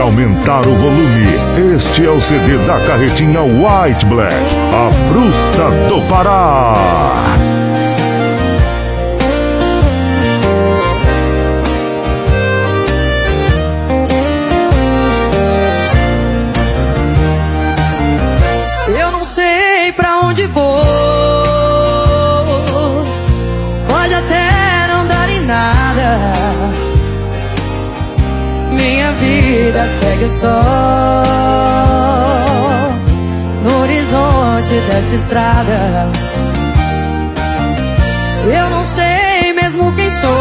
aumentar o volume. Este é o CD da carretinha White Black, a fruta do Pará. Eu não sei pra onde vou, pode até não dar em nada. Minha vida segue só no horizonte dessa estrada. Eu não sei mesmo quem sou,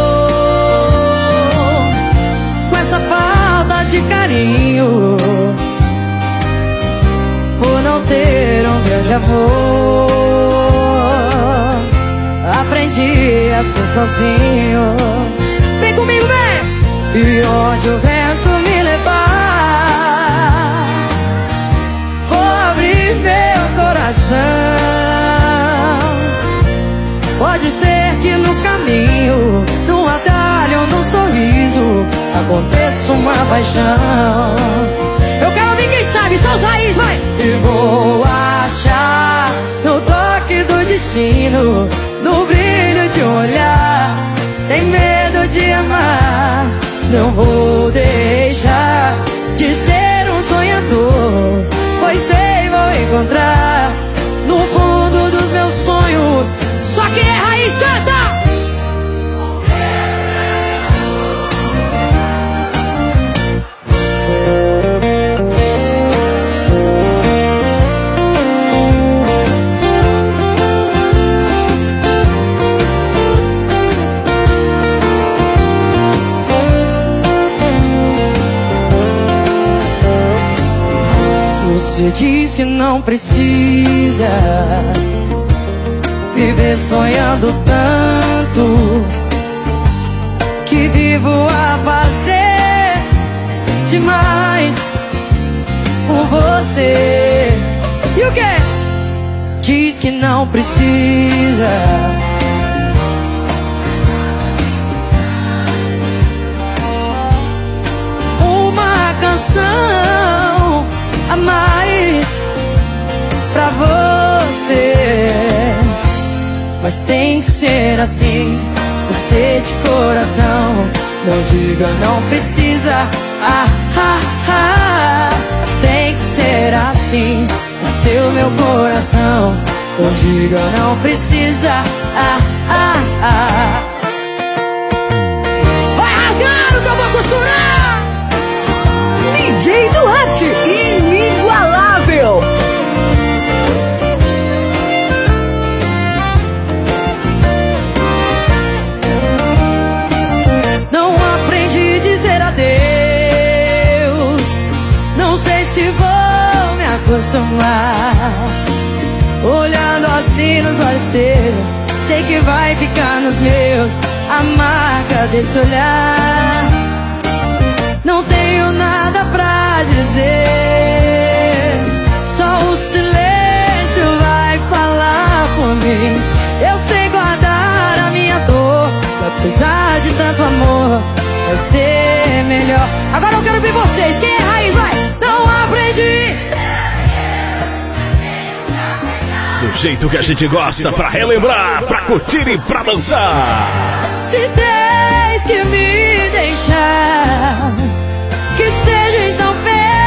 com essa falta de carinho, por não ter um grande amor. Aprendi a ser sozinho. Vem comigo, vem! E onde o vento me levar, vou abrir meu coração. Pode ser que no caminho, num atalho ou num sorriso, aconteça uma paixão. Eu quero ouvir quem sabe, só os raízes, vai! E vou achar no toque do destino, no brilho de um olhar, sem medo de amar. Não vou deixar de ser um sonhador, pois sei, vou encontrar no fundo dos meus sonhos. Só quem é raiz canta! Você diz que não precisa viver sonhando tanto, que vivo a fazer demais por você. E o quê? Diz que não precisa uma canção a mais pra você, mas tem que ser assim, você de coração. Não diga não precisa, tem que ser assim, esse é o meu coração. Não diga não precisa, vai rasgando que eu vou costurar. DJ Duarte, inigualável. Não aprendi a dizer adeus, não sei se vou me acostumar. Olhando assim nos olhos seus, sei que vai ficar nos meus a marca desse olhar. Não tenho nada pra dizer, só o silêncio vai falar por mim. Eu sei guardar a minha dor, apesar de tanto amor, vai ser melhor. Agora eu quero ver vocês, quem é raiz, vai! Não aprendi. Do jeito que a gente gosta, pra relembrar, pra curtir e pra dançar. Se tens que me deixar, que seja então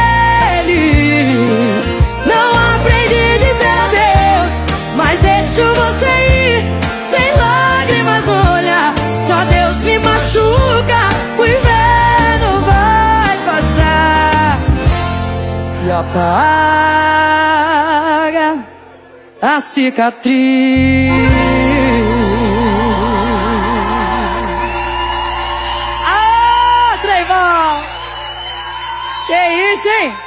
feliz. Não aprendi a dizer adeus, mas deixo você ir sem lágrimas no olhar. Só Deus me machuca, o inverno vai passar e apaga a cicatriz. Ah, Trevão! Que isso, hein?